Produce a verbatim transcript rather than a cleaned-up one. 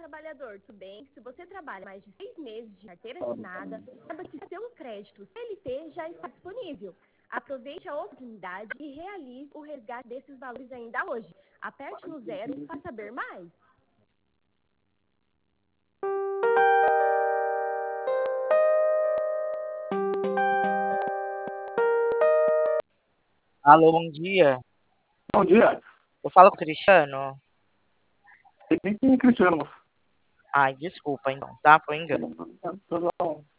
trabalhador, tudo bem? Se você trabalha mais de seis meses de carteira assinada, saiba que seu crédito C L T já está disponível. Aproveite a oportunidade e realize o resgate desses valores ainda hoje. Aperte no zero para saber mais. Alô, bom dia. Bom dia. Eu falo com o Cristiano? Tem que Cristiano. Ai, desculpa então, tá? Foi engano. Tudo bom.